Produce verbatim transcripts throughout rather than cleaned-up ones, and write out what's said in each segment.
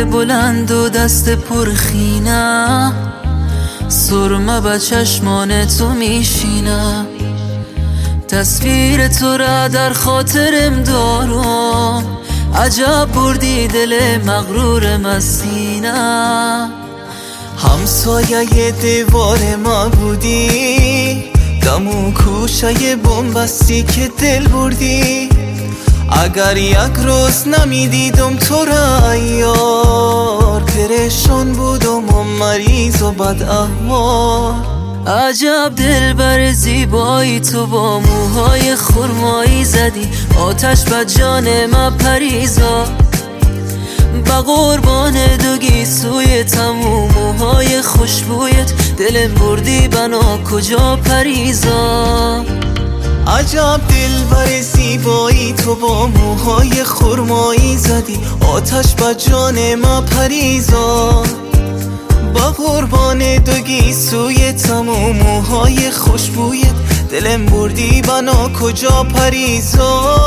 بلند و دست پرخینم، سرمه به چشمان تو میشینم. تصویر تو را در خاطرم دارم، عجب بردی دل مغرور مسینم. همسایه دیوار ما بودی، دم و کوشه بومبستی که دل بردی. اگر یک روز نمیدیدم تو را یار، پریشان بودم و مریض و بد احوال. عجب دلبر زیبایی تو با موهای خرمایی زدی، آتش به جان ما پریزا. با قربان دو گیسوی تموم موهای خوشبویت، دلم بردی بنا کجا پریزا. عجب دلبر زیبایی تو با موهای خرمایی زدی، آتش به جان ما پریزا. با قربان دو گیسوی تموم موهای خوشبویت، دلم بردی بنا کجا پریزا.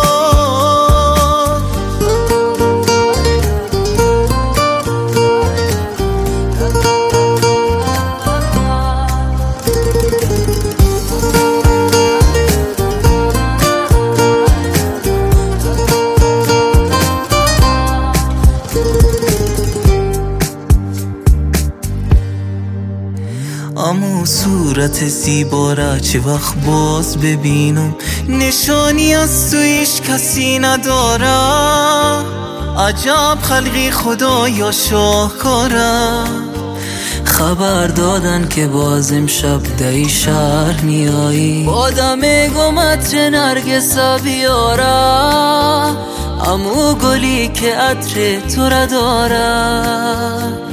امو صورت زیبا را چه وقت باز ببینم، نشانی از تویش کسی نداره. عجب خلقی خدا یا شاهکاره. خبر دادن که باز امشب دهی شهر میایی، بادم گمتر نرگسا بیاره. امو گلی که عطر تو را داره.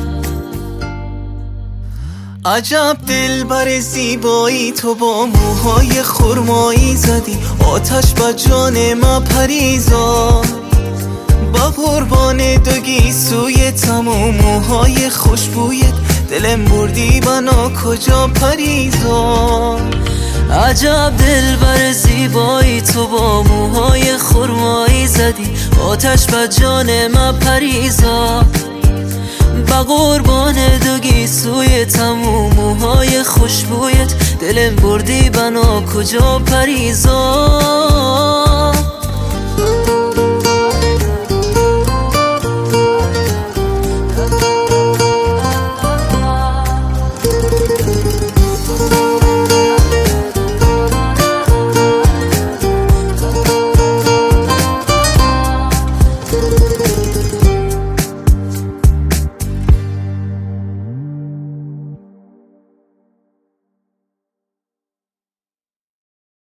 عجب دلبر زیبایی تو با موهای خرمایی زدی، آتش به جان ما پریزا. با قربان دو گیسوی تمام موهای خوشبویت، دلم بردی بنا کجا پریزا. عجب دلبر زیبایی تو با موهای خرمایی زدی، آتش به جان ما پریزا. با قربان دو گیسوی تموم موهای خوشبویت، دلم بردی بنا کجا پریزا.